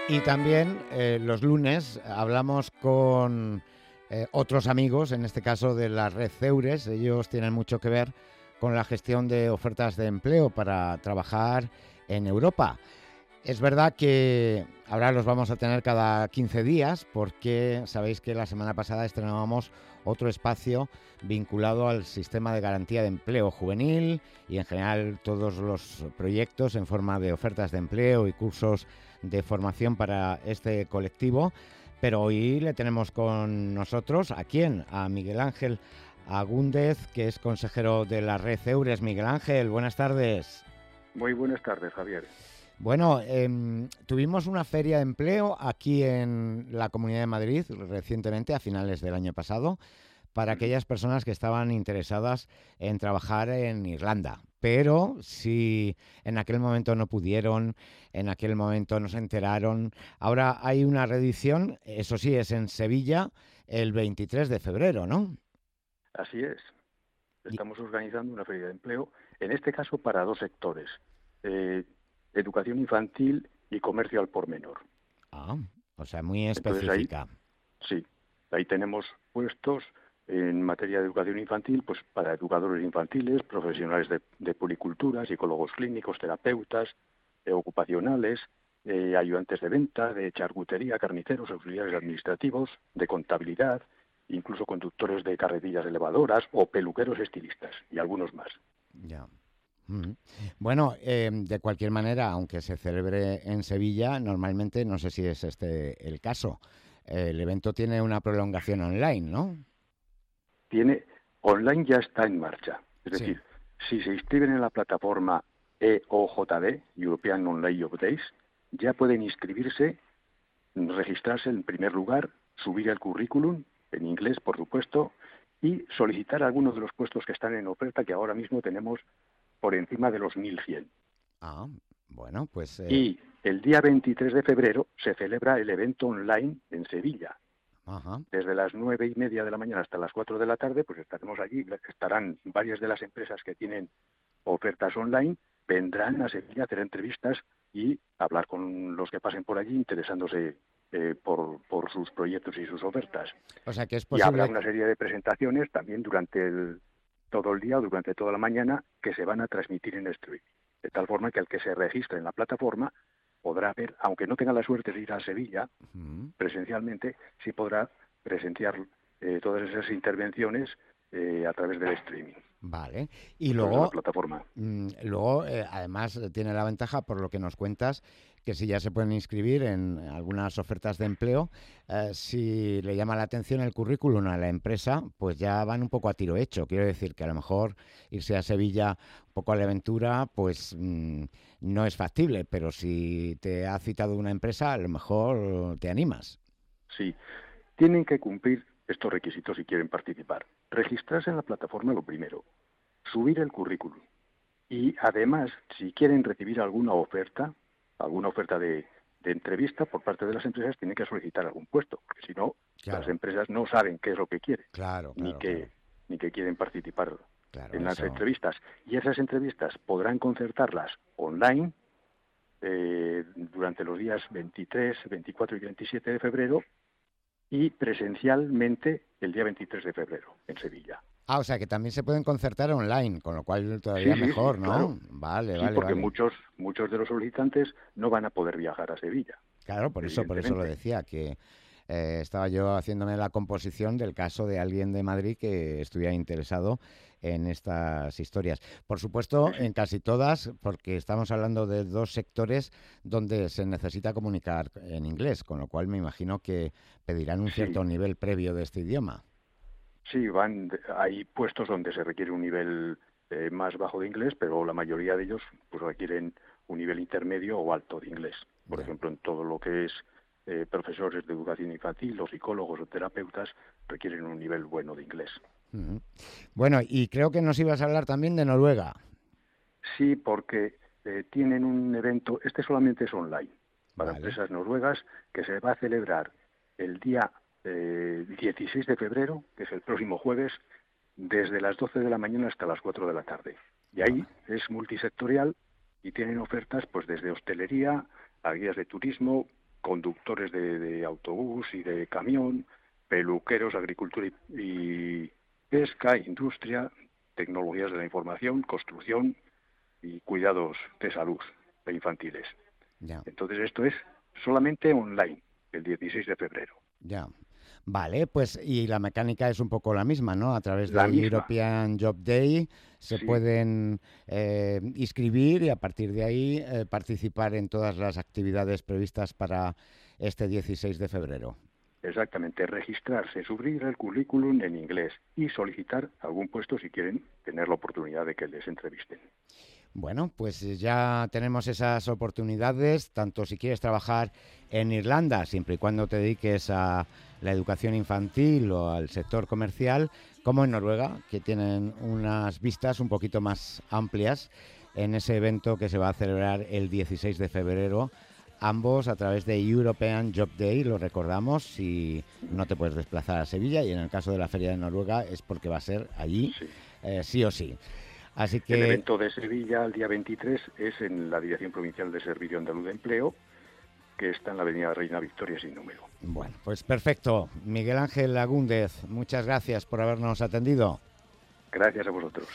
Y también los lunes hablamos con otros amigos, en este caso de la red Ceures. Ellos tienen mucho que ver con la gestión de ofertas de empleo para trabajar en Europa. Es verdad que ahora los vamos a tener cada 15 días porque sabéis que la semana pasada estrenábamos otro espacio vinculado al sistema de garantía de empleo juvenil y en general todos los proyectos en forma de ofertas de empleo y cursos de formación para este colectivo. Pero hoy le tenemos con nosotros, ¿a quién? A Miguel Ángel Agúndez, que es consejero de la red Eures. Miguel Ángel, buenas tardes. Muy buenas tardes, Javier. Bueno, tuvimos una feria de empleo aquí en la Comunidad de Madrid recientemente, a finales del año pasado, para aquellas personas que estaban interesadas en trabajar en Irlanda. Pero si en aquel momento no pudieron, en aquel momento no se enteraron, ahora hay una reedición, eso sí, es en Sevilla, el 23 de febrero, ¿no? Así es. Y- Estamos organizando una feria de empleo, en este caso para dos sectores, eh, educación infantil y comercio al por menor. Ah, o sea, muy Entonces ahí, específica. sí, ahí tenemos puestos en materia de educación infantil, pues para educadores infantiles, profesionales de puericultura, psicólogos clínicos, terapeutas, ocupacionales, ayudantes de venta, de charcutería, carniceros, auxiliares administrativos, de contabilidad, incluso conductores de carretillas elevadoras o peluqueros estilistas y algunos más. Ya. Mm. Bueno, de cualquier manera, aunque se celebre en Sevilla, normalmente, no sé si es este el caso, el evento tiene una prolongación online, ¿no? Tiene online ya está en marcha. Es Sí. decir, si se inscriben en la plataforma EOJD, European Online Job Days, ya pueden inscribirse, registrarse en primer lugar, subir el currículum, en inglés por supuesto, y solicitar algunos de los puestos que están en oferta, que ahora mismo tenemos por encima de los 1.100. Ah, bueno, pues Y el día 23 de febrero se celebra el evento online en Sevilla. ajá, Desde las 9:30 de la mañana hasta las 4 de la tarde, pues estaremos allí. Estarán varias de las empresas que tienen ofertas online, vendrán a Sevilla a hacer entrevistas y hablar con los que pasen por allí interesándose por sus proyectos y sus ofertas. o sea que es Y habrá posible. una serie de presentaciones también durante todo el día o durante toda la mañana que se van a transmitir en streaming. De tal forma que el que se registre en la plataforma podrá ver, aunque no tenga la suerte de ir a Sevilla Mm, presencialmente, sí podrá presenciar todas esas intervenciones a través del streaming, vale. Y a través de la luego, plataforma. luego además, tiene la ventaja, por lo que nos cuentas, que si ya se pueden inscribir en algunas ofertas de empleo, si le llama la atención el currículum a la empresa, pues ya van un poco a tiro hecho. Quiero decir que a lo mejor irse a Sevilla un poco a la aventura, pues no es factible, pero si te ha citado una empresa, a lo mejor te animas. Sí, tienen que cumplir estos requisitos si quieren participar. Registrarse en la plataforma lo primero, subir el currículum y además, si quieren recibir alguna oferta de entrevista por parte de las empresas, tienen que solicitar algún puesto, porque si no, las Claro, empresas no saben qué es lo que quieren, claro, ni claro, claro, que quieren participar claro, en las eso. entrevistas. Y esas entrevistas podrán concertarlas online durante los días 23, 24 y 27 de febrero y presencialmente el día 23 de febrero en Sevilla. Ah, o sea que también se pueden concertar online, con lo cual todavía Sí, sí, sí, mejor, claro. ¿no? Vale, Sí, vale, porque vale. muchos de los solicitantes no van a poder viajar a Sevilla, Claro, por eso lo evidentemente. decía, que estaba yo haciéndome la composición del caso de alguien de Madrid que estuviera interesado en estas historias. Por Sí, supuesto, sí, en casi todas, porque estamos hablando de dos sectores donde se necesita comunicar en inglés, con lo cual me imagino que pedirán un sí, cierto nivel previo de este idioma. sí, hay puestos donde se requiere un nivel más bajo de inglés, pero la mayoría de ellos pues requieren un nivel intermedio o alto de inglés. Por Ya. ejemplo, en todo lo que es profesores de educación infantil, o psicólogos o terapeutas requieren un nivel bueno de inglés. Ujú. Bueno, y creo que nos ibas a hablar también de Noruega. Sí, porque tienen un evento, este solamente es online, para Vale. empresas noruegas, que se va a celebrar el día 16 de febrero, que es el próximo jueves, desde las 12 de la mañana hasta las 4 de la tarde. Y ahí Va- es multisectorial y tienen ofertas pues desde hostelería a guías de turismo, conductores de autobús y de camión, peluqueros, agricultura y pesca, industria, tecnologías de la información, construcción y cuidados de salud e infantiles. Ya. Entonces esto es solamente online, el 16 de febrero. Ya. Vale, pues y la mecánica es un poco la misma, ¿no? A través La de misma, European Job Day se sí, pueden inscribir y a partir de ahí participar en todas las actividades previstas para este 16 de febrero. exactamente, registrarse, subir el currículum en inglés y solicitar algún puesto si quieren tener la oportunidad de que les entrevisten. Bueno, pues ya tenemos esas oportunidades, tanto si quieres trabajar en Irlanda, siempre y cuando te dediques a la educación infantil o al sector comercial, como en Noruega, que tienen unas vistas un poquito más amplias en ese evento que se va a celebrar el 16 de febrero, ambos a través de European Job Day, lo recordamos, si no te puedes desplazar a Sevilla, y en el caso de la Feria de Noruega es porque va a ser allí Sí. sí o sí. Así El que evento de Sevilla el día 23 es en la Dirección Provincial de Servicio Andaluz de Empleo, que está en la Avenida Reina Victoria sin número. bueno, pues perfecto. Miguel Ángel Lagúndez, muchas gracias por habernos atendido. Gracias a vosotros.